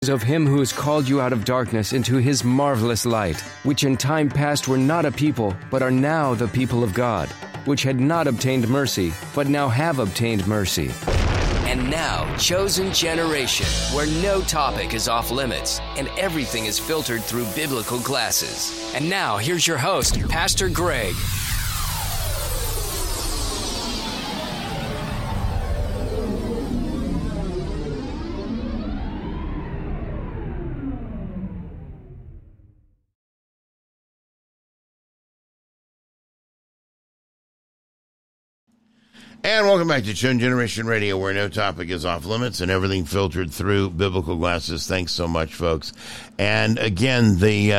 Of him who has called you out of darkness into his marvelous light, which in time past were not a people, but are now the people of God, which had not obtained mercy, but now have obtained mercy. And now, Chosen Generation, where no topic is off limits and everything is filtered through biblical glasses. And now, here's your host, Pastor Greg. And welcome back to Chosen Generation Radio, where no topic is off limits and everything filtered through biblical glasses. Thanks so much, folks. And again, the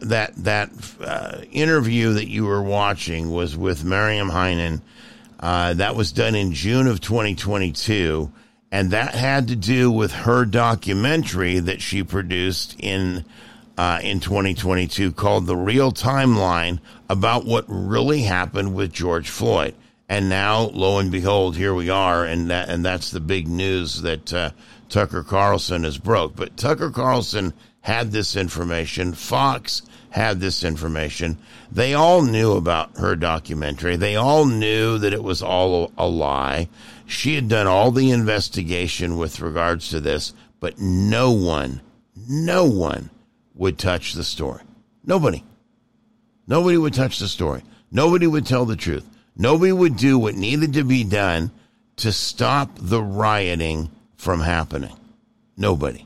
interview that you were watching was with Miriam Heinen. That was done in June of 2022, and that had to do with her documentary that she produced in 2022 called The Real Timeline, about what really happened with George Floyd. And now, lo and behold, here we are, and that's the big news that Tucker Carlson has broke. But Tucker Carlson had this information. Fox had this information. They all knew about her documentary. They all knew that it was all a lie. She had done all the investigation with regards to this, but no one would touch the story. Nobody would touch the story. Nobody would tell the truth. Nobody would do what needed to be done to stop the rioting from happening. Nobody.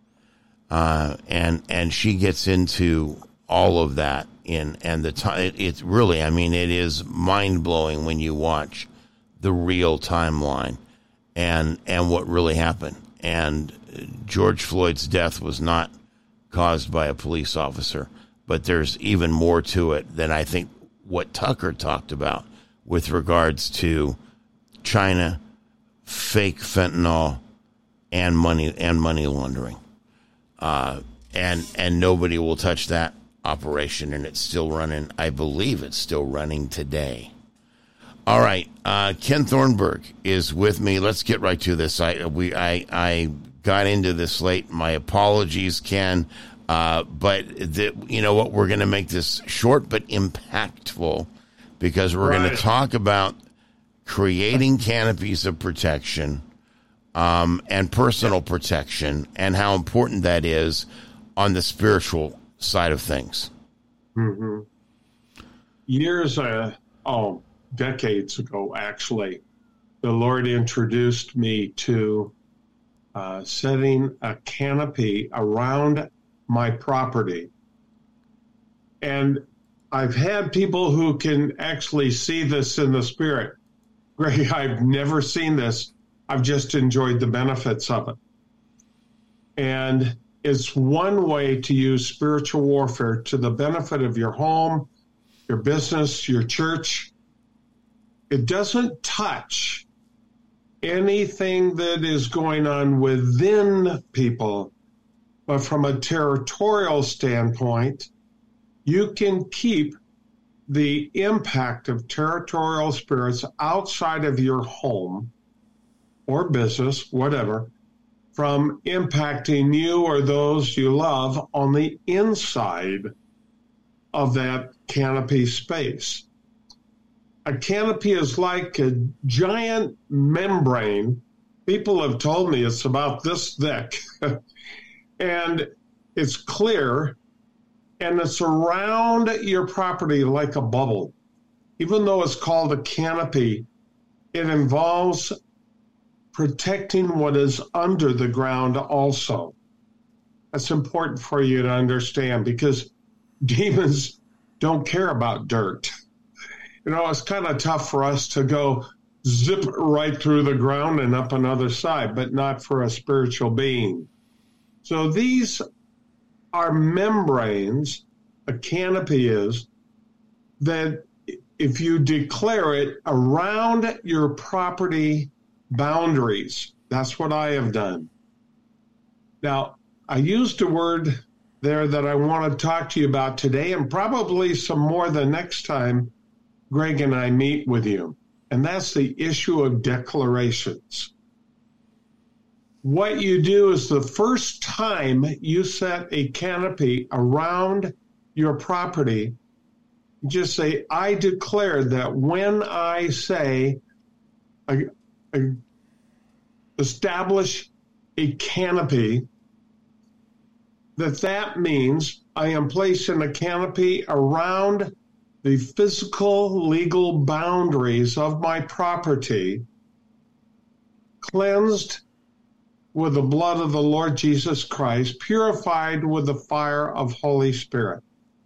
And she gets into all of that it's really, I mean, it is mind blowing when you watch the real timeline and what really happened. And George Floyd's death was not caused by a police officer, but there's even more to it than I think what Tucker talked about with regards to China, fake fentanyl, and money laundering. And nobody will touch that operation, and it's still running. I believe it's still running today. All right, Ken Thornburg is with me. Let's get right to this. I got into this late. My apologies, Ken. But you know what? We're going to make this short but impactful, because we're going to talk about creating canopies of protection and personal protection, and how important that is on the spiritual side of things. Mm-hmm. Decades ago, actually, the Lord introduced me to setting a canopy around my property. And I've had people who can actually see this in the spirit. Greg, I've never seen this. I've just enjoyed the benefits of it. And it's one way to use spiritual warfare to the benefit of your home, your business, your church. It doesn't touch anything that is going on within people, but from a territorial standpoint, you can keep the impact of territorial spirits outside of your home or business, whatever, from impacting you or those you love on the inside of that canopy space. A canopy is like a giant membrane. People have told me it's about this thick, and it's clear, and it's around your property like a bubble. Even though it's called a canopy, it involves protecting what is under the ground also. That's important for you to understand, because demons don't care about dirt. You know, it's kind of tough for us to go zip right through the ground and up another side, but not for a spiritual being. So these are membranes, a canopy is, that if you declare it around your property boundaries, that's what I have done. Now, I used a word there that I want to talk to you about today, and probably some more the next time Greg and I meet with you, and that's the issue of declarations. what you do is the first time you set a canopy around your property, just say, I declare that when I say establish a canopy, that means I am placing a canopy around the physical, legal boundaries of my property, cleansed with the blood of the Lord Jesus Christ, purified with the fire of Holy Spirit.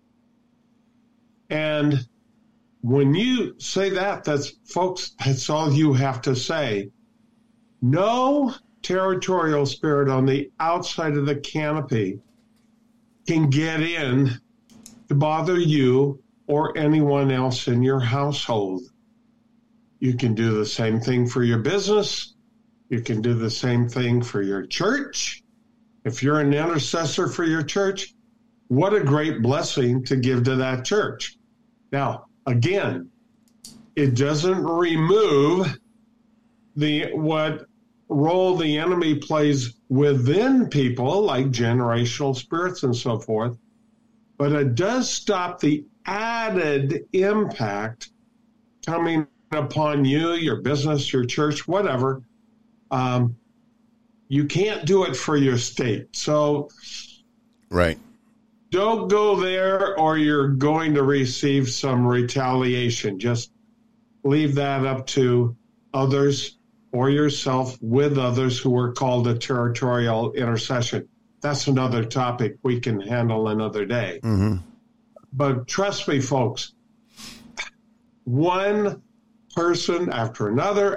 And when you say that, folks, that's all you have to say. No territorial spirit on the outside of the canopy can get in to bother you or anyone else in your household. You can do the same thing for your business. You can do the same thing for your church. If you're an intercessor for your church, what a great blessing to give to that church. Now, again, it doesn't remove what role the enemy plays within people, like generational spirits and so forth, but it does stop the added impact coming upon you, your business, your church, whatever. You can't do it for your state. So right. Don't go there or you're going to receive some retaliation. Just leave that up to others or yourself with others who are called a territorial intercession. That's another topic we can handle another day. Mm-hmm. But trust me, folks, one person after another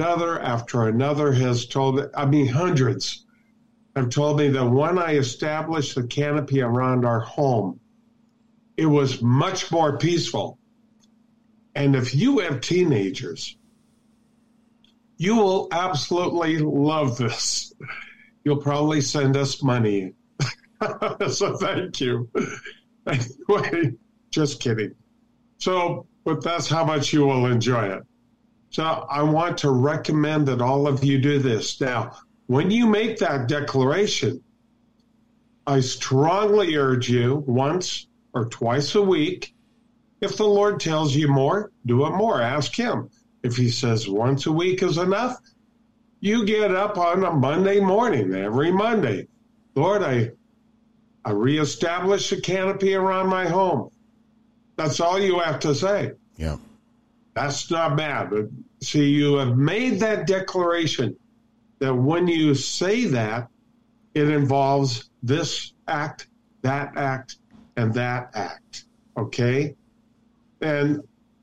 has told, hundreds have told me that when I established the canopy around our home, it was much more peaceful. And if you have teenagers, you will absolutely love this. You'll probably send us money. So thank you. Anyway, just kidding. But that's how much you will enjoy it. So I want to recommend that all of you do this. Now, when you make that declaration, I strongly urge you once or twice a week. If the Lord tells you more, do it more. Ask him. If he says once a week is enough, you get up on a Monday morning, every Monday. Lord, I reestablish a canopy around my home. That's all you have to say. Yeah. That's not bad. But see, you have made that declaration that when you say that, it involves this act, and that act. Okay? And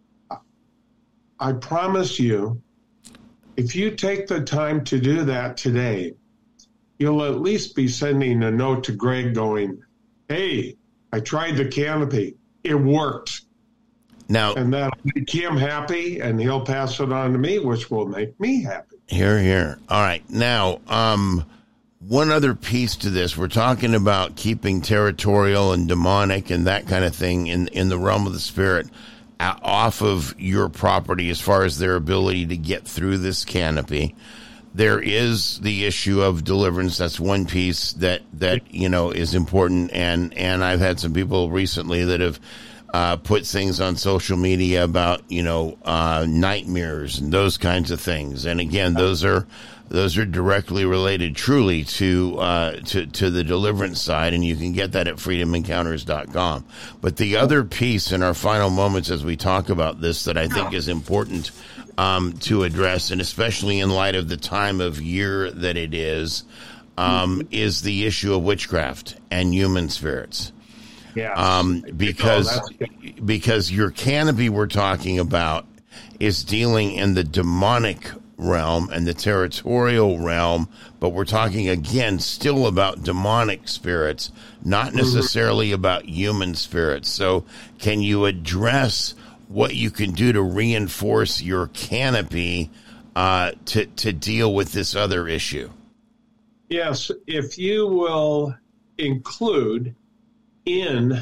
I promise you, if you take the time to do that today, you'll at least be sending a note to Greg going, hey, I tried the canopy. It worked. Now, and that'll make him happy, and he'll pass it on to me, which will make me happy. Here. All right. Now, one other piece to this. We're talking about keeping territorial and demonic and that kind of thing in the realm of the spirit off of your property as far as their ability to get through this canopy. There is the issue of deliverance. That's one piece that is important. And I've had some people recently that have put things on social media about, nightmares and those kinds of things. And again, those are directly related truly to the deliverance side. And you can get that at freedomencounters.com. But the other piece in our final moments as we talk about this that I think is important to address, and especially in light of the time of year that it is the issue of witchcraft and human spirits. Yeah. Because your canopy we're talking about is dealing in the demonic realm and the territorial realm, but we're talking again still about demonic spirits, not necessarily about human spirits. So can you address what you can do to reinforce your canopy to deal with this other issue? Yes, if you will include in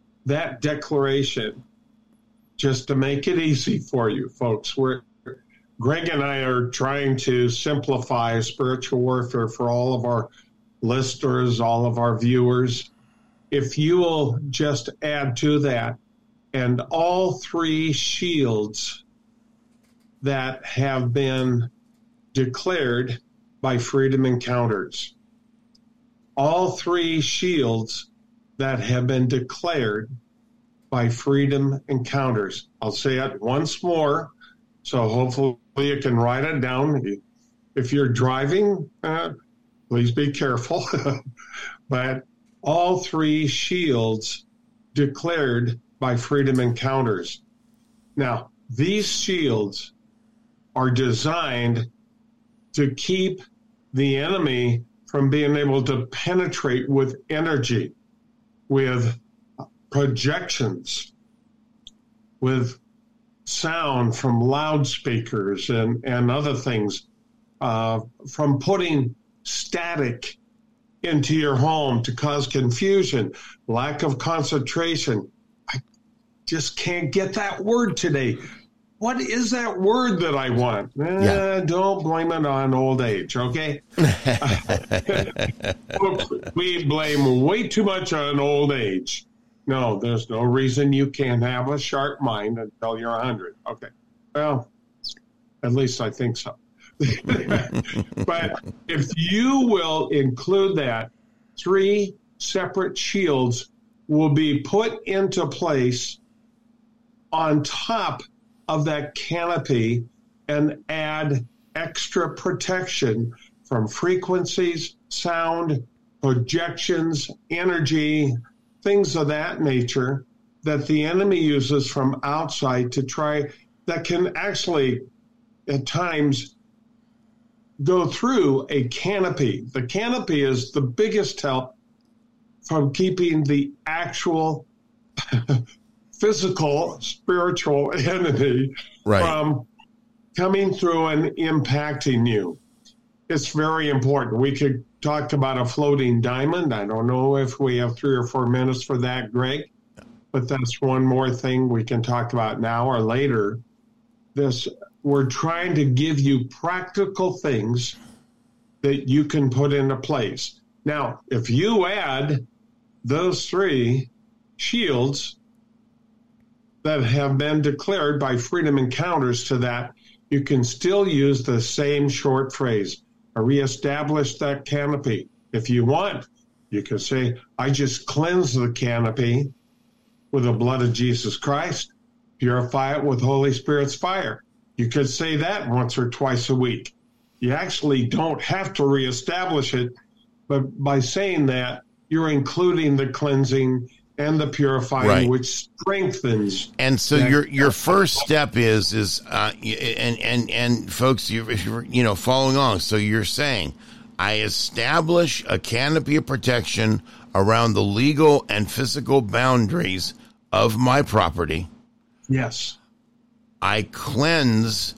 that declaration, just to make it easy for you folks, Greg and I are trying to simplify spiritual warfare for all of our listeners, all of our viewers. If you will just add to that, and all three shields that have been declared by Freedom Encounters. All three shields that have been declared by Freedom Encounters. I'll say it once more, so hopefully you can write it down. If you're driving, please be careful. But all three shields declared by Freedom Encounters. Now, these shields are designed to keep the enemy from being able to penetrate with energy, with projections, with sound from loudspeakers and other things, from putting static into your home to cause confusion, lack of concentration. I just can't get that word today. What is that word that I want? Don't blame it on old age, okay? We blame way too much on old age. No, there's no reason you can't have a sharp mind until you're 100. Okay. Well, at least I think so. But if you will include that, 3 separate shields will be put into place on top of that canopy and add extra protection from frequencies, sound, projections, energy, things of that nature that the enemy uses from outside to try, that can actually at times go through a canopy. The canopy is the biggest help from keeping the actual physical, spiritual enemy from coming through and impacting you. It's very important. We could talk about a floating diamond. I don't know if we have 3 or 4 minutes for that, Greg, but that's one more thing we can talk about now or later. We're trying to give you practical things that you can put into place. Now, if you add those 3 shields that have been declared by Freedom Encounters to that, you can still use the same short phrase, reestablish that canopy. If you want, you can say, I just cleanse the canopy with the blood of Jesus Christ, purify it with Holy Spirit's fire. You could say that once or twice a week. You actually don't have to reestablish it, but by saying that, you're including the cleansing and the purifying, which strengthens. And so your first step is and folks, if you're following along. So you're saying, I establish a canopy of protection around the legal and physical boundaries of my property. Yes. I cleanse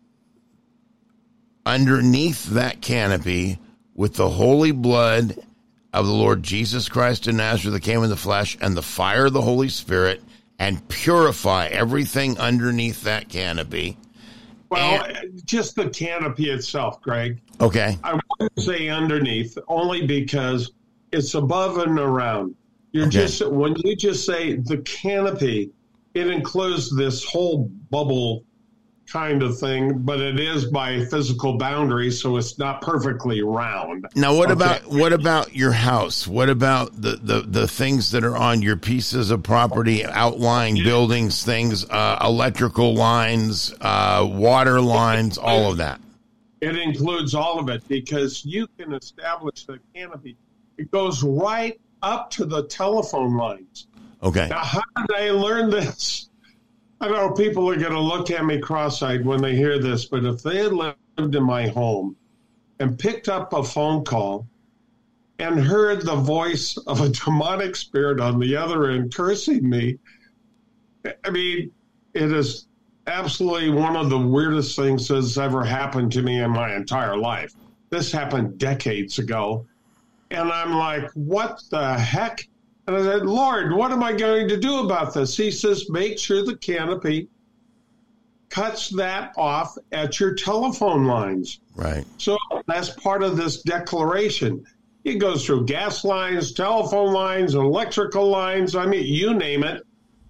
underneath that canopy with the holy blood of the Lord Jesus Christ of Nazareth that came in the flesh and the fire of the Holy Spirit, and purify everything underneath that canopy. Well, just the canopy itself, Greg. Okay. I wouldn't say underneath, only because it's above and around. When you just say the canopy, it includes this whole bubble kind of thing, but it is by physical boundaries, so it's not perfectly round. Now, what about your house? What about the things that are on your pieces of property, outlying buildings, things, electrical lines, water lines, all of that? It includes all of it, because you can establish the canopy. It goes right up to the telephone lines. Okay. Now, how did I learn this? I know people are going to look at me cross-eyed when they hear this, but if they had lived in my home and picked up a phone call and heard the voice of a demonic spirit on the other end cursing me, I mean, it is absolutely one of the weirdest things that's ever happened to me in my entire life. This happened decades ago. And I'm like, what the heck? And I said, Lord, what am I going to do about this? He says, make sure the canopy cuts that off at your telephone lines. Right. So that's part of this declaration. It goes through gas lines, telephone lines, electrical lines. I mean, you name it.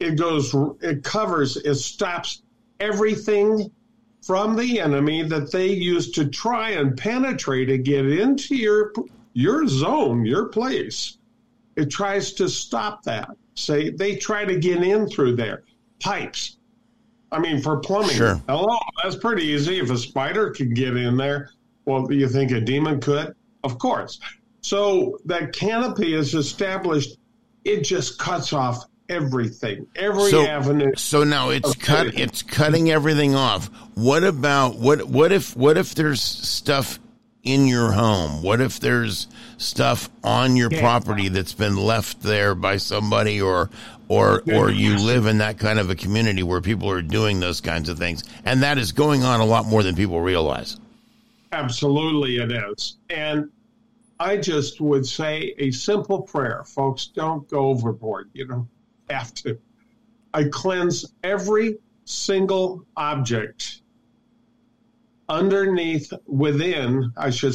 It stops everything from the enemy that they use to try and penetrate and get into your zone, your place. It tries to stop that. Say they try to get in through there. Pipes. I mean, for plumbing. Sure. Hello, that's pretty easy. If a spider could get in there, well, do you think a demon could? Of course. So that canopy is established. It just cuts off everything, every avenue. So now it's cutting everything off. What about what if there's stuff in your home? What if there's stuff on your property that's been left there by somebody, or you live in that kind of a community where people are doing those kinds of things, and that is going on a lot more than people realize? Absolutely it is. And I just would say a simple prayer. Folks, don't go overboard. You don't have to. I cleanse every single object within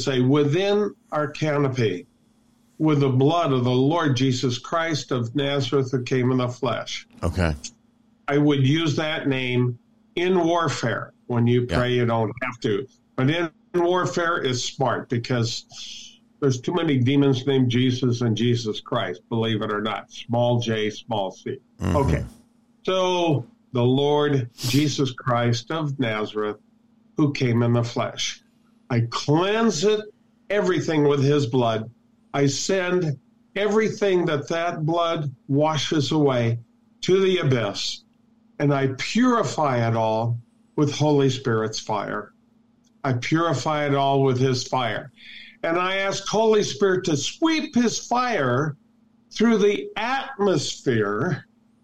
our canopy with the blood of the Lord Jesus Christ of Nazareth who came in the flesh. Okay. I would use that name in warfare. When you pray, you don't have to. But in warfare, it's smart because there's too many demons named Jesus and Jesus Christ, believe it or not. Small j, small c. Mm-hmm. Okay. So the Lord Jesus Christ of Nazareth who came in the flesh. I cleanse everything with his blood. I send everything that blood washes away to the abyss, and I purify it all with Holy Spirit's fire. I purify it all with his fire. And I ask Holy Spirit to sweep his fire through the atmosphere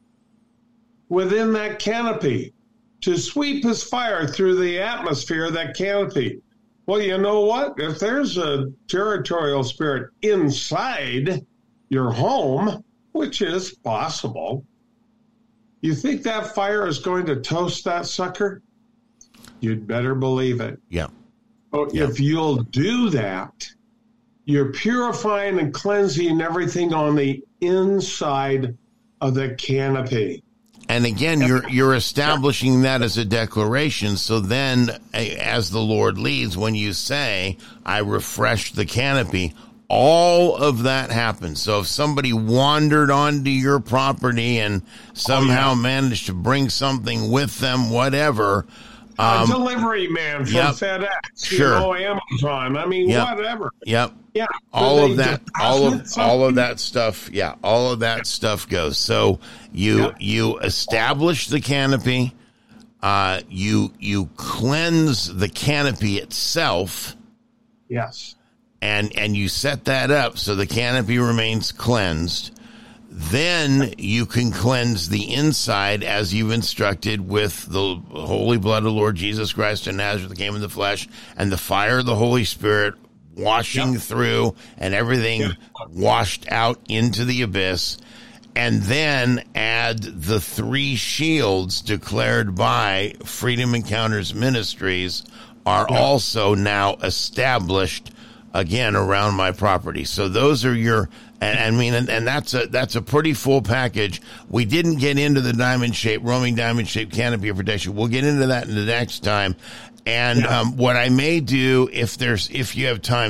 within that canopy, to sweep his fire through the atmosphere of that canopy. Well, you know what? If there's a territorial spirit inside your home, which is possible, you think that fire is going to toast that sucker? You'd better believe it. Yeah. If you'll do that, you're purifying and cleansing everything on the inside of the canopy. And again, you're establishing that as a declaration. So then, as the Lord leads, when you say, I refresh the canopy, all of that happens. So if somebody wandered onto your property and somehow managed to bring something with them, whatever. Delivery man from FedEx, Amazon. I mean, whatever. Yep. Yeah. All of that stuff. Yeah. All of that stuff goes. So you establish the canopy. You cleanse the canopy itself. Yes. And you set that up so the canopy remains cleansed. Then you can cleanse the inside as you've instructed with the holy blood of the Lord Jesus Christ of Nazareth that came in the flesh, and the fire of the Holy Spirit washing through and everything washed out into the abyss. And then add the 3 shields declared by Freedom Encounters Ministries are also now established again around my property. So those are your... And that's a pretty full package. We didn't get into the roaming diamond shaped canopy of protection. We'll get into that in the next time. And what I may do if you have time,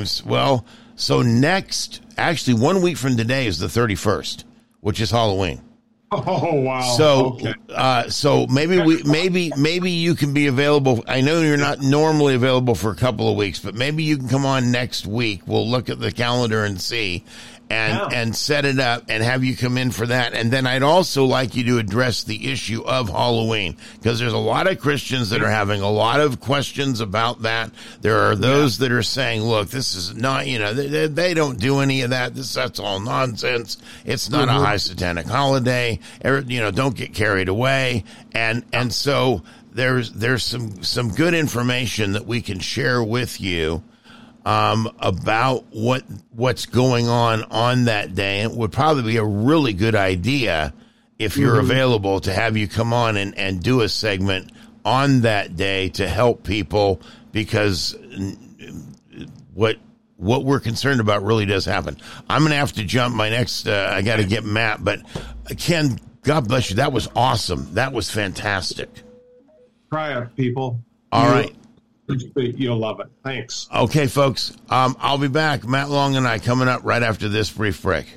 actually 1 week from today is the 31st, which is Halloween. Oh wow! So, so maybe you can be available. I know you're not normally available for a couple of weeks, but maybe you can come on next week. We'll look at the calendar and see. And set it up and have you come in for that. And then I'd also like you to address the issue of Halloween, because there's a lot of Christians that are having a lot of questions about that. There are those that are saying, look, this is not, they don't do any of that. That's all nonsense. It's not a high satanic holiday. Don't get carried away. And so there's some good information that we can share with you about what's going on that day. It would probably be a really good idea if you're available to have you come on and do a segment on that day to help people, because what we're concerned about really does happen. I'm going to have to jump my next, I got to get Matt, but Ken, God bless you. That was awesome. That was fantastic. Try it, people. All right. You'll love it. Thanks. Okay, folks. I'll be back. Matt Long and I coming up right after this brief break.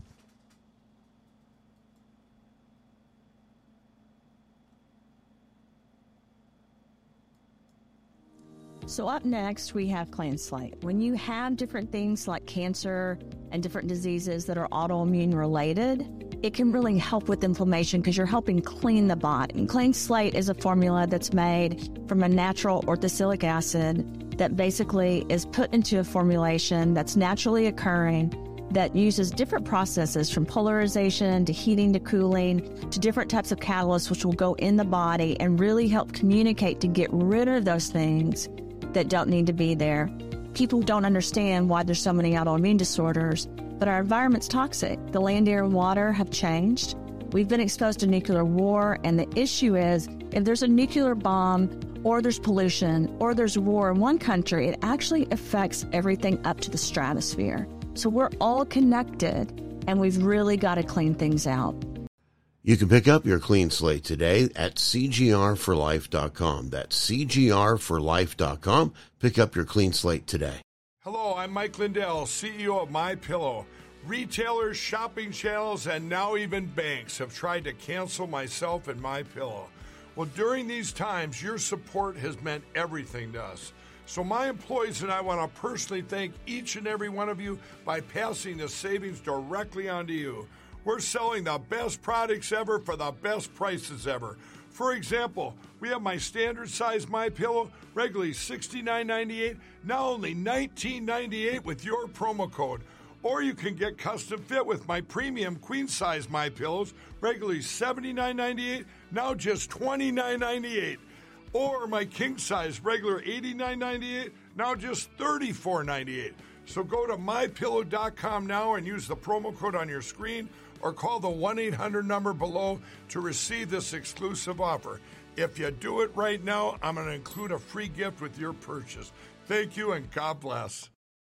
So up next, we have Clean Slate. When you have different things like cancer and different diseases that are autoimmune related, it can really help with inflammation because you're helping clean the body. And Clean Slate is a formula that's made from a natural orthosilic acid that basically is put into a formulation that's naturally occurring, that uses different processes from polarization to heating to cooling to different types of catalysts which will go in the body and really help communicate to get rid of those things that don't need to be there. People don't understand why there's so many autoimmune disorders, but our environment's toxic. The land, air, and water have changed. We've been exposed to nuclear war, and the issue is if there's a nuclear bomb or there's pollution or there's war in one country, it actually affects everything up to the stratosphere. So we're all connected, and we've really got to clean things out. You can pick up your Clean Slate today at CGRforlife.com. That's CGRforlife.com. Pick up your Clean Slate today. Hello, I'm Mike Lindell, CEO of MyPillow. Retailers, shopping channels, and now even banks have tried to cancel myself and MyPillow. Well, during these times, your support has meant everything to us. So my employees and I want to personally thank each and every one of you by passing the savings directly on to you. We're selling the best products ever for the best prices ever. For example, we have my standard size MyPillow, regularly $69.98, now only $19.98 with your promo code. Or you can get custom fit with my premium queen size MyPillows, regularly $79.98, now just $29.98. Or my king size, regular $89.98, now just $34.98. So go to MyPillow.com now and use the promo code on your screen, or call the 1-800 number below to receive this exclusive offer. If you do it right now, I'm going to include a free gift with your purchase. Thank you, and God bless.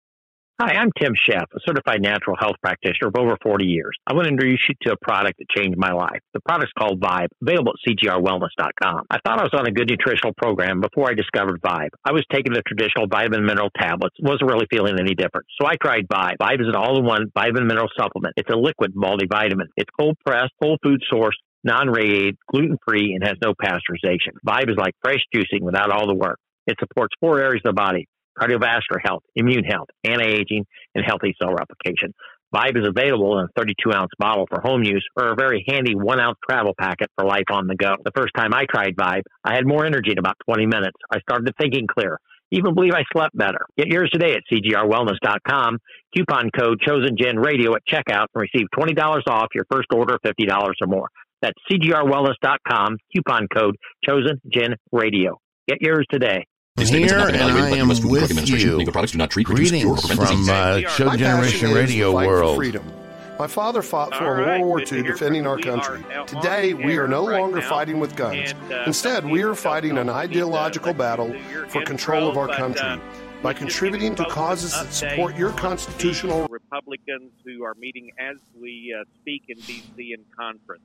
Hi, I'm Tim Sheff, a certified natural health practitioner of over 40 years. I want to introduce you to a product that changed my life. The product's called Vibe, available at CGRwellness.com. I thought I was on a good nutritional program before I discovered Vibe. I was taking the traditional vitamin mineral tablets, wasn't really feeling any different. So I tried Vibe. Vibe is an all-in-one vitamin mineral supplement. It's a liquid multivitamin. It's cold-pressed, whole food source, non-radiated, gluten-free, and has no pasteurization. Vibe is like fresh juicing without all the work. It supports 4 areas of the body: cardiovascular health, immune health, anti-aging, and healthy cell replication. Vibe is available in a 32-ounce bottle for home use or a very handy 1-ounce travel packet for life on the go. The first time I tried Vibe, I had more energy in about 20 minutes. I started thinking clear. Even believe I slept better. Get yours today at CGRwellness.com. Coupon code ChosenGenRadio at checkout and receive $20 off your first order of $50 or more. That's CGRwellness.com. Coupon code ChosenGenRadio. Get yours today. Here, and I am with you. Greetings from Show Generation Radio World. Freedom. My father fought for World War II defending our country. Today, we are no longer fighting with guns. Instead, we are fighting an ideological battle for control of our country. By contributing to causes that support your constitutional... Republicans who are meeting as we speak in D.C. in conference.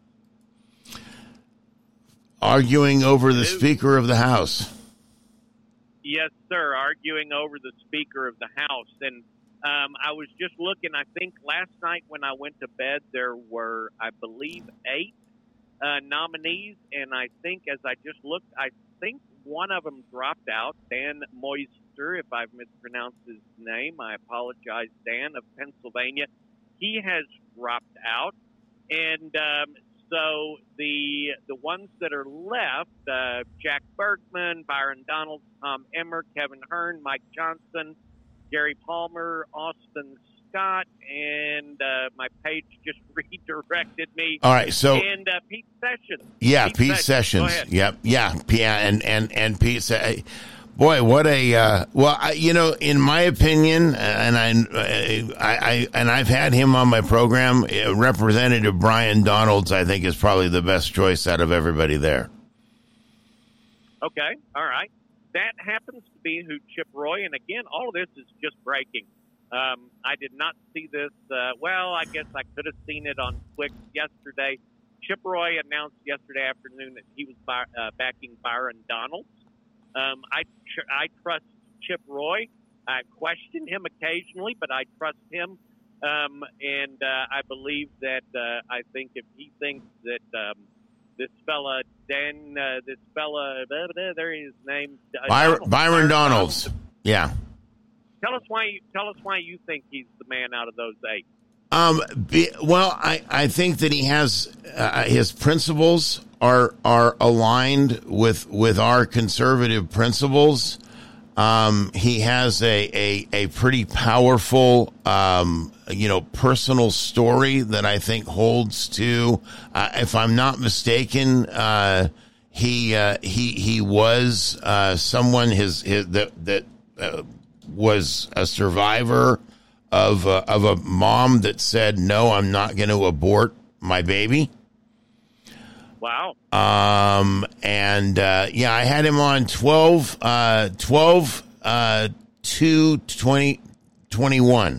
Arguing over the Speaker of the House. Yes, sir, arguing over the Speaker of the House. And I was just looking, I think last night when I went to bed, there were, I believe, 8 nominees. And I think as I just looked, I think one of them dropped out, Dan Moister, if I've mispronounced his name. I apologize, Dan, of Pennsylvania. He has dropped out. And so the ones that are left, Jack Bergman, Byron Donalds, Tom Emmer, Kevin Hearn, Mike Johnson, Gary Palmer, Austin Scott, and my page just redirected me. All right, so and Pete Sessions. Yeah, Pete Sessions. Yep. Yeah, and Pete Sessions. Boy, what a in my opinion, and I've had him on my program. Representative Brian Donalds, I think, is probably the best choice out of everybody there. Okay, all right. That happens to be who Chip Roy, and again, all of this is just breaking. I did not see this. Well, I guess I could have seen it on Twix yesterday. Chip Roy announced yesterday afternoon that he was backing Byron Donalds. I trust Chip Roy. I question him occasionally, but I trust him. And I believe that I think if he thinks that this fella, there is his name. Byron Donalds. Yeah. Tell us why you think he's the man out of those 8. Well, I think that he has his principles are aligned with our conservative principles. He has a pretty powerful, personal story that I think holds to, if I'm not mistaken, he was, someone that was a survivor of a mom that said, no, I'm not going to abort my baby. Wow. I had him on 12/2/2021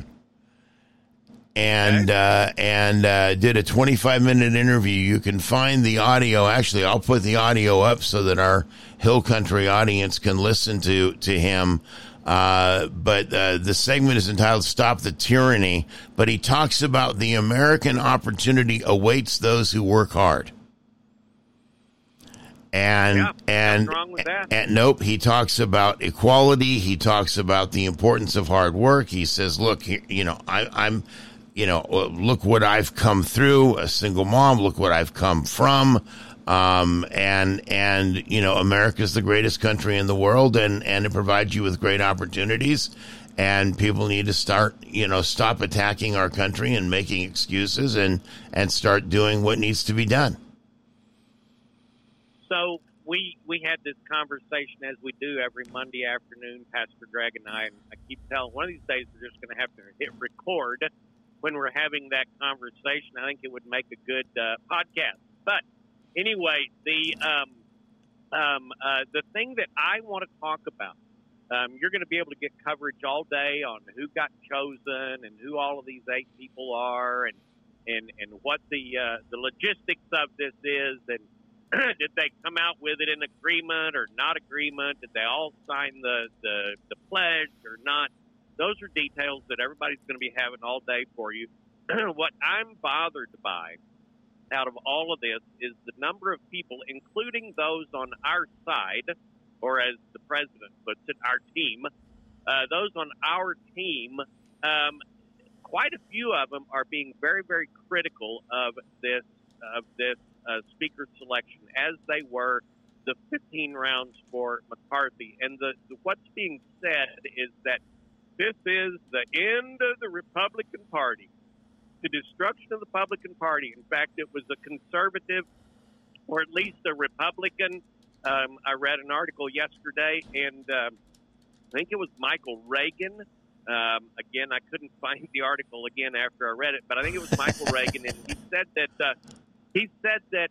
and did a 25-minute interview. You can find the audio. Actually, I'll put the audio up so that our Hill Country audience can listen to him. But the segment is entitled Stop the Tyranny, but he talks about the American opportunity awaits those who work hard. And wrong with that. And nope, he talks about equality. He talks about the importance of hard work. He says, look, I'm look what I've come through, a single mom, look what I've come from. America's the greatest country in the world, and it provides you with great opportunities, and people need to stop attacking our country and making excuses and start doing what needs to be done. So we had this conversation, as we do every Monday afternoon, Pastor Greg and I keep telling, one of these days we're just going to have to hit record when we're having that conversation. I think it would make a good podcast. But anyway, the thing that I want to talk about, you're going to be able to get coverage all day on who got chosen and who all of these 8 people are and what the logistics of this is, and did they come out with it in agreement or not agreement? Did they all sign the pledge or not? Those are details that everybody's going to be having all day for you. What I'm bothered by out of all of this is the number of people, including those on our side, or as the president puts it, our team, those on our team, quite a few of them are being very, very critical of this speaker selection, as they were the 15 rounds for McCarthy. And what's being said is that this is the end of the Republican Party, the destruction of the Republican Party. In fact, it was a conservative, or at least a Republican. I read an article yesterday, and I think it was Michael Reagan. Again, I couldn't find the article again after I read it, but I think it was Michael Reagan, and he said that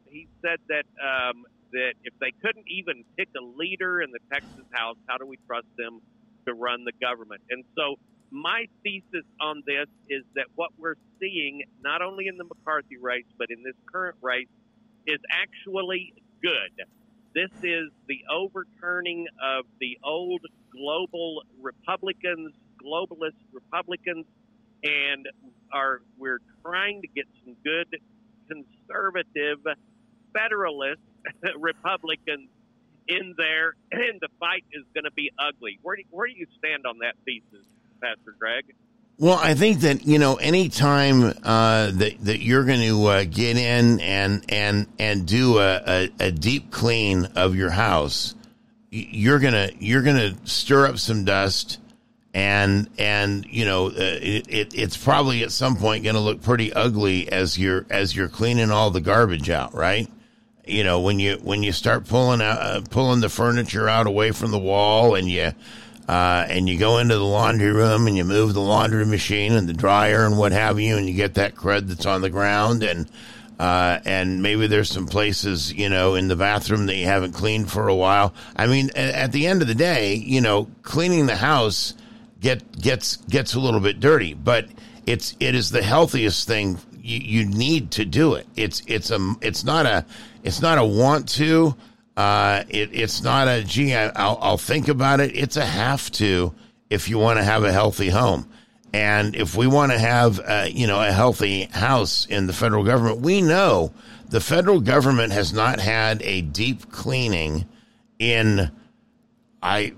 if they couldn't even pick a leader in the Texas House, how do we trust them to run the government? And so my thesis on this is that what we're seeing, not only in the McCarthy race, but in this current race, is actually good. This is the overturning of the old global Republicans, globalist Republicans, and we're trying to get some good conservative federalist Republicans in there, and the fight is going to be ugly. Where do you stand on that thesis, Pastor Greg? Well, I think that, anytime that you're going to get in and do a deep clean of your house, you're gonna stir up some dust, and it's probably at some point going to look pretty ugly as you're cleaning all the garbage out, right? When you start pulling the furniture out away from the wall, and you go into the laundry room and you move the laundry machine and the dryer and what have you, and you get that crud that's on the ground, and and maybe there's some places, in the bathroom that you haven't cleaned for a while. I mean, at the end of the day, cleaning the house gets a little bit dirty, but it is the healthiest thing. You need to do it. It's not a want to. It's not a gee. I'll think about it. It's a have to if you want to have a healthy home. And if we want to have, a healthy house in the federal government, we know the federal government has not had a deep cleaning in, I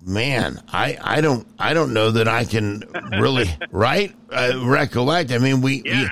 don't know that I can really recollect. I mean,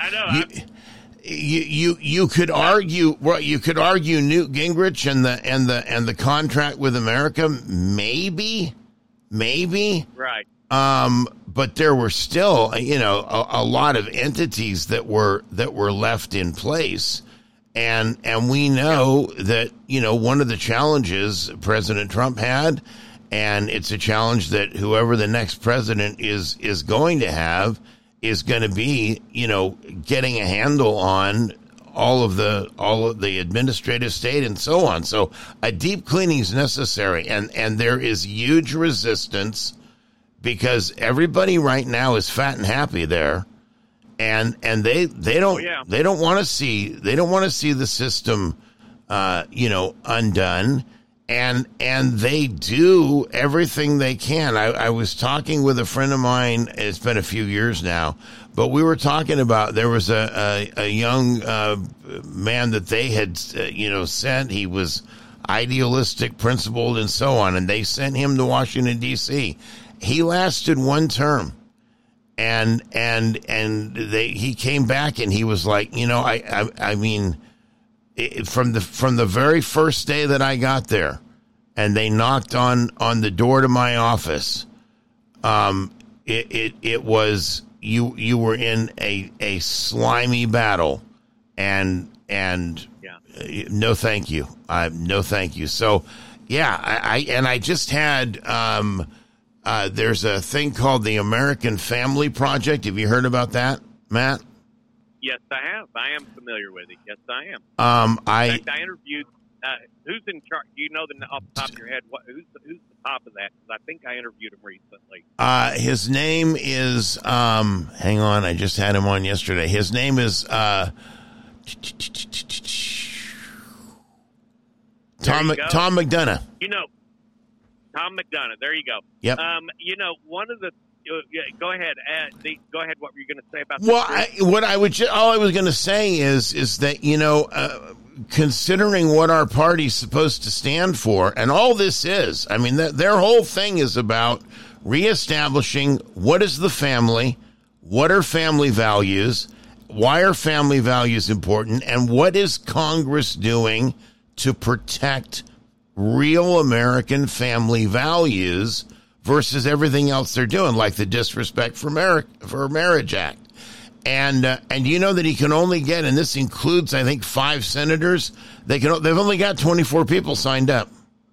you could argue Newt Gingrich and the contract with America, maybe, right. But there were still, a lot of entities that were left in place. And we know that, one of the challenges President Trump had, and it's a challenge that whoever the next president is going to have, is going to be, getting a handle on all of the administrative state and so on. So a deep cleaning is necessary. And there is huge resistance, because everybody right now is fat and happy there, and they don't want to see the system undone, and they do everything they can. I was talking with a friend of mine. It's been a few years now, but we were talking about, there was a young man that they had sent. He was idealistic, principled, and so on, and they sent him to Washington D.C. He lasted one term, and he came back, and he was like, I mean, from the very first day that I got there, and they knocked on the door to my office, it was, you were in a slimy battle, and no thank you, no thank you. So yeah, I just had. There's a thing called the American Family Project. Have you heard about that, Matt? Yes, I have. I am familiar with it. Yes, I am. In fact, I interviewed. Who's in charge? Do you know off the top of your head? Who's the top of that? Because I think I interviewed him recently. His name is. Hang on, I just had him on yesterday. His name is Tom McDonough. Tom McDonough. There you go. Yep. One of the. Go ahead. Go ahead. What were you going to say about this? Well, all I was going to say is that considering what our party's supposed to stand for, and all this is, I mean, their whole thing is about reestablishing what is the family, what are family values, why are family values important, and what is Congress doing to protect real American family values versus everything else they're doing, like the Disrespect for Marriage Act. And you know that he can only get, and this includes, I think, 5 senators. They've only got 24 people signed up.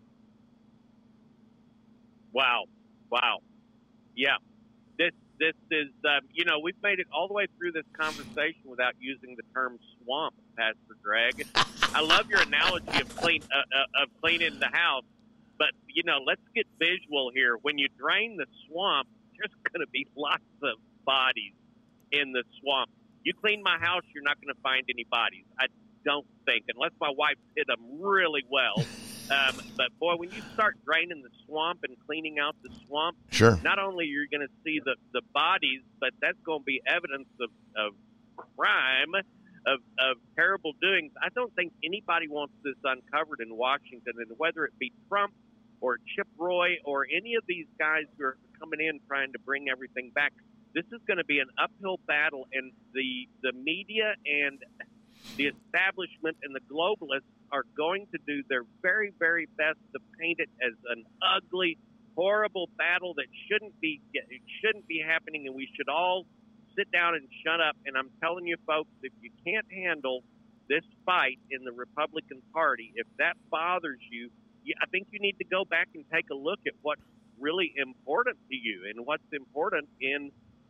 Wow. Yeah. This is, we've made it all the way through this conversation without using the term swamp, Pastor Greg. I love your analogy of cleaning the house, but, let's get visual here. When you drain the swamp, there's going to be lots of bodies in the swamp. You clean my house, you're not going to find any bodies, I don't think, unless my wife hit them really well. But, boy, when you start draining the swamp and cleaning out the swamp, sure, not only you're going to see the bodies, but that's going to be evidence of crime, of terrible doings. I don't think anybody wants this uncovered in Washington, and whether it be Trump or Chip Roy or any of these guys who are coming in trying to bring everything back, this is going to be an uphill battle, and the media and the establishment and the globalists are going to do their very, very best to paint it as an ugly, horrible battle that shouldn't be happening, and we should all sit down and shut up. And I'm telling you, folks, if you can't handle this fight in the Republican Party, if that bothers you, I think you need to go back and take a look at what's really important to you and what's important in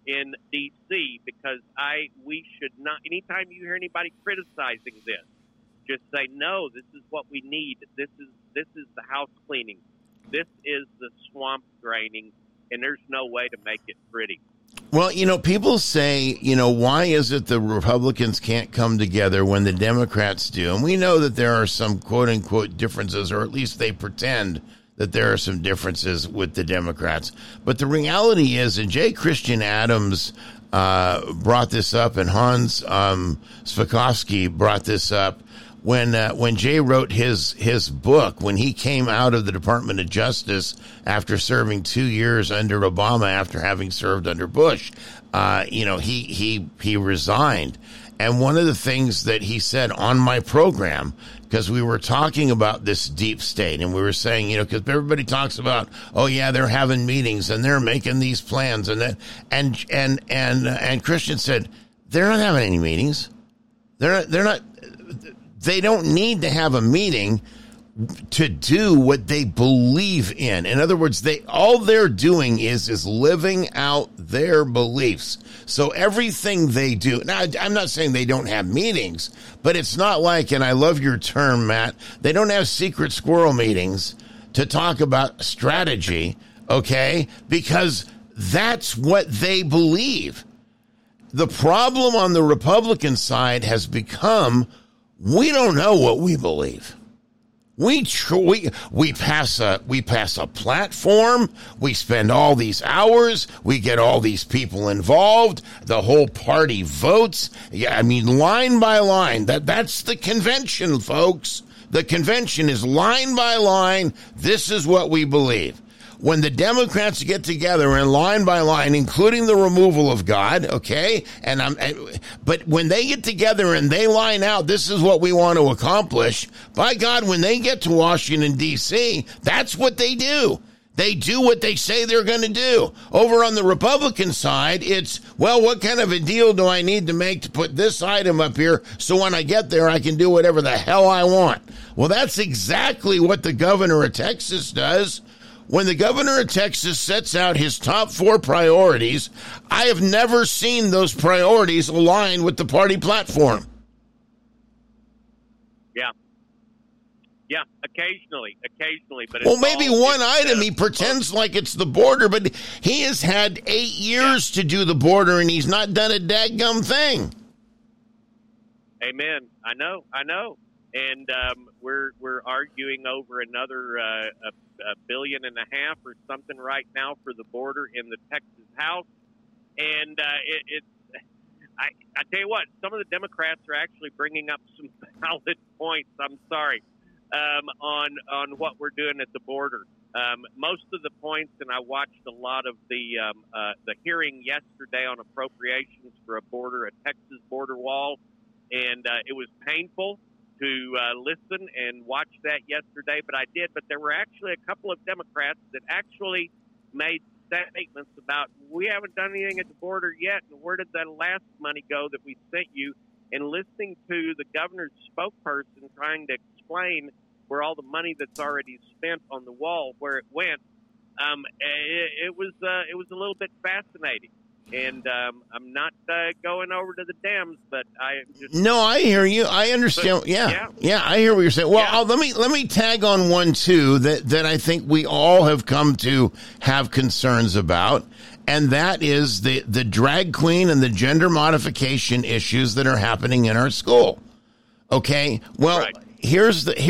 in D.C. because we should not. Anytime you hear anybody criticizing this, just say no. This is what we need. This is the house cleaning. This is the swamp draining, and there's no way to make it pretty. Well, people say, why is it the Republicans can't come together when the Democrats do? And we know that there are some quote-unquote differences, or at least they pretend that there are some differences with the Democrats. But the reality is, and J. Christian Adams brought this up, and Hans Svakowski brought this up, when Jay wrote his book, when he came out of the Department of Justice after serving 2 years under Obama, after having served under Bush, he resigned. And one of the things that he said on my program, because we were talking about this deep state, and we were saying, because everybody talks about, oh yeah, they're having meetings and they're making these plans and that, and Christian said, they're not having any meetings. They're not. They don't need to have a meeting to do what they believe in. In other words, all they're doing is living out their beliefs. So everything they do. Now, I'm not saying they don't have meetings, but it's not like, and I love your term, Matt, they don't have secret squirrel meetings to talk about strategy, okay? Because that's what they believe. The problem on the Republican side has become, we don't know what we believe. We pass a platform. We spend all these hours. We get all these people involved. The whole party votes. Yeah, I mean, line by line. That's the convention, folks. The convention is line by line. This is what we believe. When the Democrats get together and line by line, including the removal of God, okay? But when they get together and they line out, this is what we want to accomplish. By God, when they get to Washington, D.C., that's what they do. They do what they say they're going to do. Over on the Republican side, it's, well, what kind of a deal do I need to make to put this item up here so when I get there I can do whatever the hell I want? Well, that's exactly what the governor of Texas does. When the governor of Texas sets out his top 4 priorities, I have never seen those priorities align with the party platform. Yeah, occasionally, but well, maybe one item he pretends like it's the border, but he has had 8 years to do the border, and he's not done a dadgum thing. Amen. I know, and we're arguing over another $1.5 billion or something right now for the border in the Texas House, and I tell you what, some of the Democrats are actually bringing up some valid points. I'm sorry. On what we're doing at the border. Most of the points, and I watched a lot of the hearing yesterday on appropriations for a Texas border wall, and it was painful to listen and watch that yesterday, but I did. But there were actually a couple of Democrats that actually made statements about, we haven't done anything at the border yet, and where did that last money go that we sent you? And listening to the governor's spokesperson trying to explain where all the money that's already spent on the wall, where it went, it was a little bit fascinating. And I'm not going over to the Dems, but I just... No, I hear you. I understand. But, yeah, I hear what you're saying. Well, let me tag on one too that I think we all have come to have concerns about, and that is the drag queen and the gender modification issues that are happening in our school. Okay, well. Right. Here's the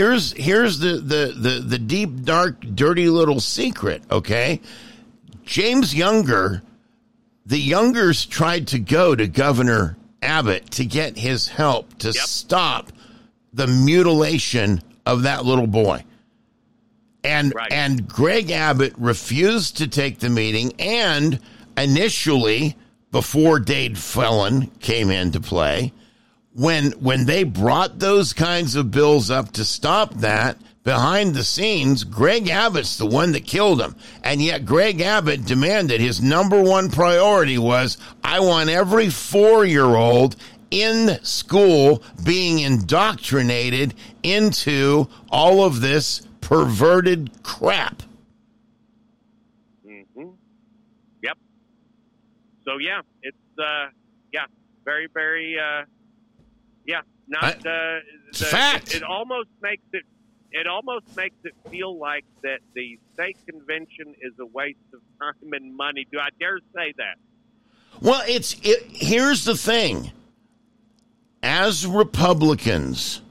deep, dark, dirty little secret, okay? James Younger, the Youngers tried to go to Governor Abbott to get his help to stop the mutilation of that little boy. And Greg Abbott refused to take the meeting, and initially, before Dade Phelan came into play, when they brought those kinds of bills up to stop that, behind the scenes, Greg Abbott's the one that killed him. And yet Greg Abbott demanded, his number one priority was, I want every 4-year-old in school being indoctrinated into all of this perverted crap. Mm-hmm. Yep. So yeah, it's very, very not. It's fact. It almost makes it. It almost makes it feel like that the state convention is a waste of time and money. Do I dare say that? Well, here's the thing. As Republicans,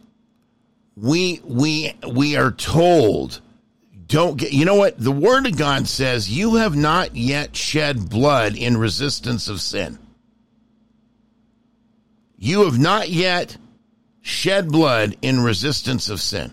we are told, don't get, you know what? The Word of God says, you have not yet shed blood in resistance of sin. You have not yet shed blood in resistance of sin.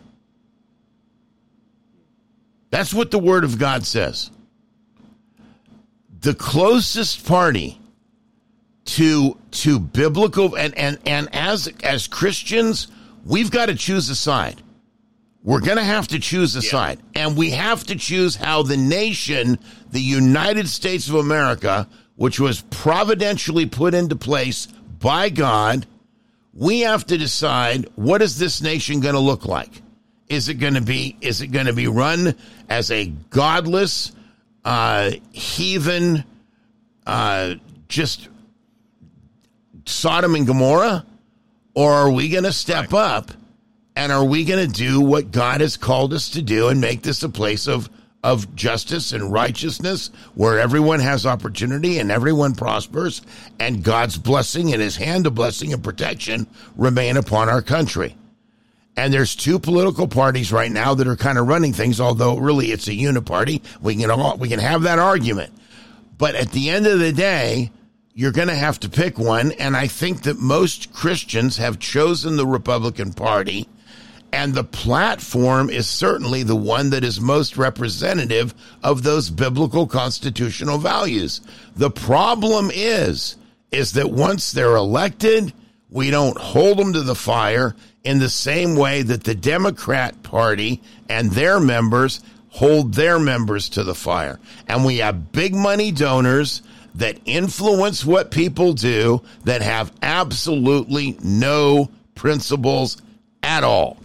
That's what the Word of God says. The closest party to biblical, and as Christians, we've got to choose a side. We're going to have to choose a side. And we have to choose how the nation, the United States of America, which was providentially put into place by God, we have to decide, what is this nation going to look like? Is it going to be run as a godless, heathen, just Sodom and Gomorrah? Or are we going to step up, and are we going to do what God has called us to do and make this a place of justice and righteousness where everyone has opportunity and everyone prospers and God's blessing and his hand of blessing and protection remain upon our country? And there's two political parties right now that are kind of running things, although really it's a uniparty. We can have that argument. But at the end of the day, you're going to have to pick one, and I think that most Christians have chosen the Republican Party, and the platform is certainly the one that is most representative of those biblical constitutional values. The problem is that once they're elected, we don't hold them to the fire in the same way that the Democrat Party and their members hold their members to the fire. And we have big money donors that influence what people do that have absolutely no principles at all.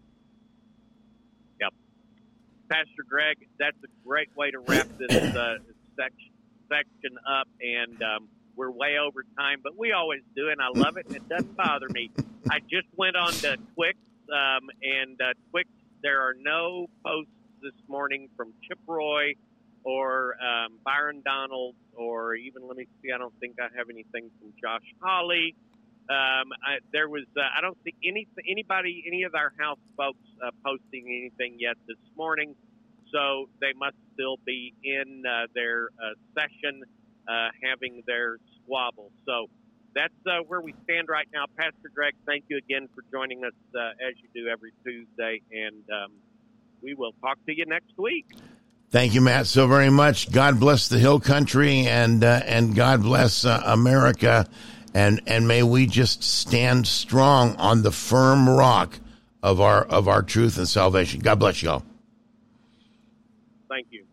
Yep. Pastor Greg, that's a great way to wrap this section up, and we're way over time, but we always do, and I love it, and it doesn't bother me. I just went on to Twix, and Twix, there are no posts this morning from Chip Roy or Byron Donald, or even, let me see, I don't think I have anything from Josh Hawley. I don't see any of our house folks posting anything yet this morning, so they must still be in their session having their squabble. So that's where we stand right now. Pastor Greg, thank you again for joining us as you do every Tuesday, and we will talk to you next week. Thank you, Matt, so very much. God bless the Hill Country, and God bless America, and may we just stand strong on the firm rock of our truth and salvation. God bless y'all. Thank you.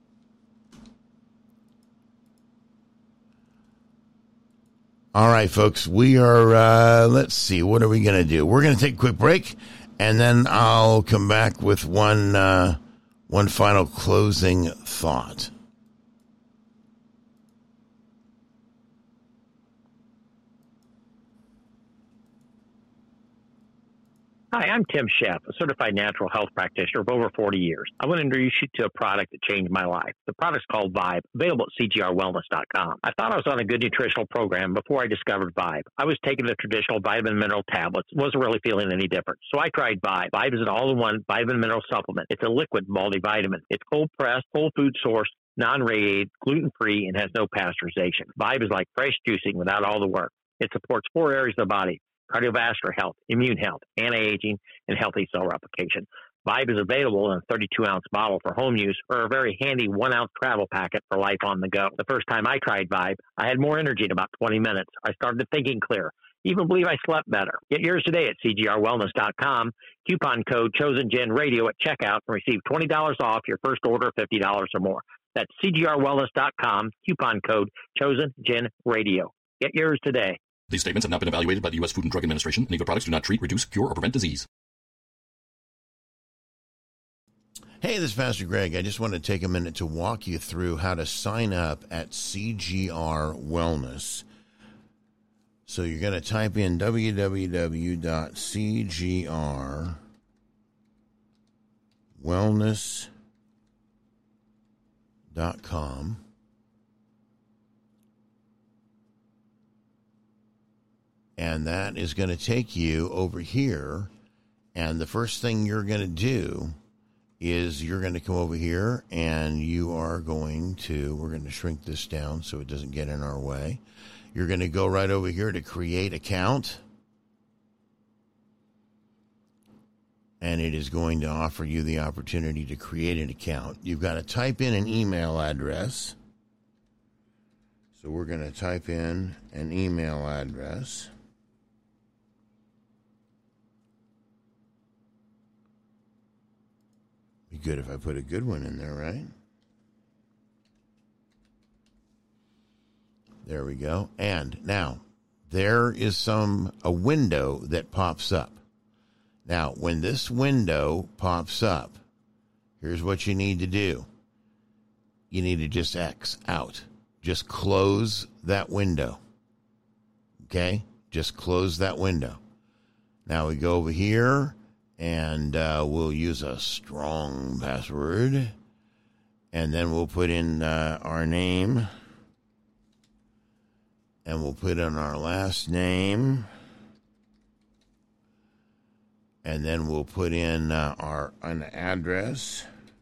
All right, folks, we are, let's see, what are we going to do? We're going to take a quick break, and then I'll come back with one final closing thought. Hi, I'm Tim Sheff, a certified natural health practitioner of over 40 years. I want to introduce you to a product that changed my life. The product's called Vibe, available at CGRWellness.com. I thought I was on a good nutritional program before I discovered Vibe. I was taking the traditional vitamin mineral tablets, wasn't really feeling any different. So I tried Vibe. Vibe is an all-in-one vitamin mineral supplement. It's a liquid multivitamin. It's cold-pressed, whole food sourced, non-radiated, gluten-free, and has no pasteurization. Vibe is like fresh juicing without all the work. It supports 4 areas of the body: cardiovascular health, immune health, anti-aging, and healthy cell replication. Vibe is available in a 32-ounce bottle for home use or a very handy 1-ounce travel packet for life on the go. The first time I tried Vibe, I had more energy in about 20 minutes. I started thinking clear. Even believe I slept better. Get yours today at CGRWellness.com. Coupon code ChosenGenRadio at checkout and receive $20 off your first order of $50 or more. That's CGRWellness.com. Coupon code ChosenGenRadio. Get yours today. These statements have not been evaluated by the U.S. Food and Drug Administration. Negative products do not treat, reduce, cure, or prevent disease. Hey, this is Pastor Greg. I just want to take a minute to walk you through how to sign up at CGR Wellness. So you're going to type in www.cgrwellness.com. And that is going to take you over here. And the first thing you're going to do is you're going to come over here and we're going to shrink this down so it doesn't get in our way. You're going to go right over here to create account. And it is going to offer you the opportunity to create an account. You've got to type in an email address. So we're going to type in an email address. Be good if I put a good one in there, right? There we go. And now there is a window that pops up. Now, when this window pops up, here's what you need to do. You need to just X out. Just close that window. Okay? Just close that window. Now we go over here. And we'll use a strong password. And then we'll put in our name. And we'll put in our last name. And then we'll put in an address.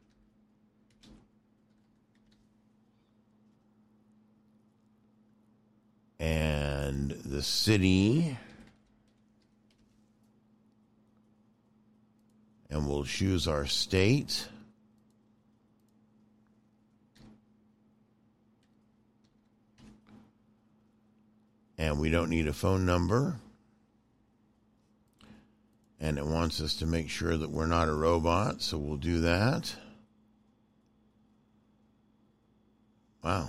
And the city. And we'll choose our state. And we don't need a phone number. And it wants us to make sure that we're not a robot, so we'll do that. Wow.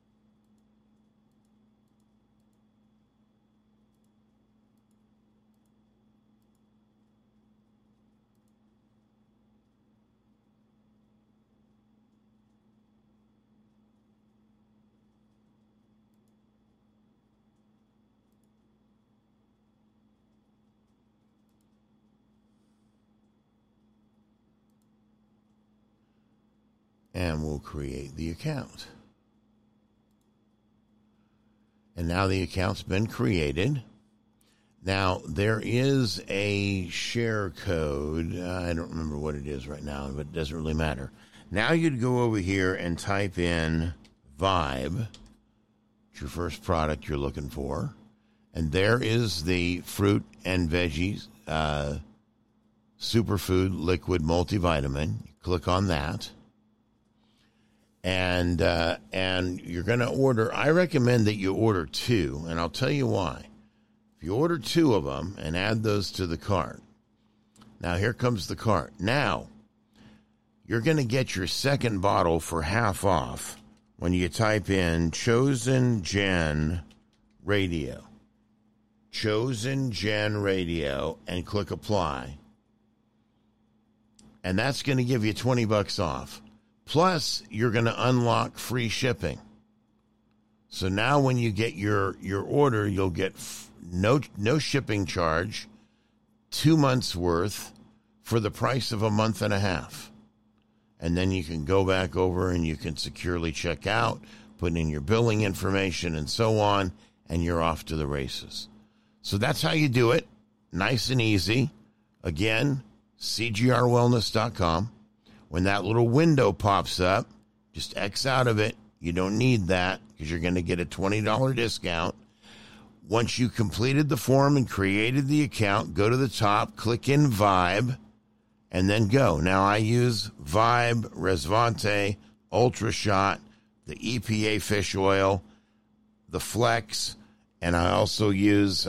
And we'll create the account. And now the account's been created. Now, there is a share code. I don't remember what it is right now, but it doesn't really matter. Now you'd go over here and type in Vibe. It's your first product you're looking for. And there is the fruit and veggies superfood liquid multivitamin. You click on that. And you're going to order, I recommend that you order 2, and I'll tell you why. If you order 2 of them and add those to the cart, now here comes the cart. Now, you're going to get your second bottle for half off when you type in Chosen Gen Radio. Chosen Gen Radio, and click apply. And that's going to give you $20 off. Plus, you're going to unlock free shipping. So now when you get your order, you'll get no shipping charge, 2 months worth for the price of a month and a half. And then you can go back over and you can securely check out, put in your billing information and so on, and you're off to the races. So that's how you do it. Nice and easy. Again, cgrwellness.com. When that little window pops up, just X out of it. You don't need that because you're going to get a $20 discount. Once you completed the form and created the account, go to the top, click in Vibe, and then go. Now, I use Vibe, Resvante, Ultra Shot, the EPA fish oil, the Flex, and I also use,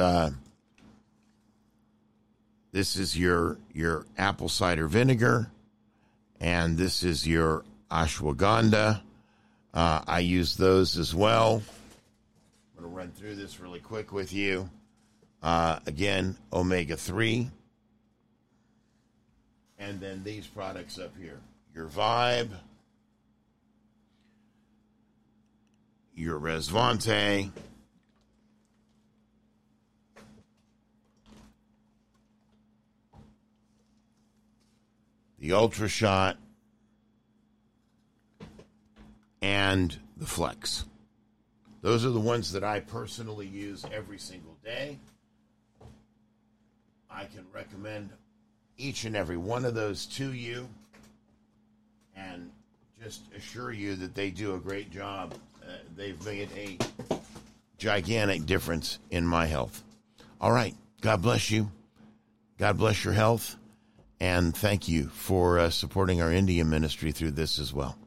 this is your apple cider vinegar. And this is your ashwagandha. I use those as well. I'm going to run through this really quick with you. Again, omega-3. And then these products up here. your Vibe, your Resvante, the Ultra Shot, and the Flex. Those are the ones that I personally use every single day. I can recommend each and every one of those to you and just assure you that they do a great job. They've made a gigantic difference in my health. All right. God bless you. God bless your health. And thank you for supporting our India ministry through this as well.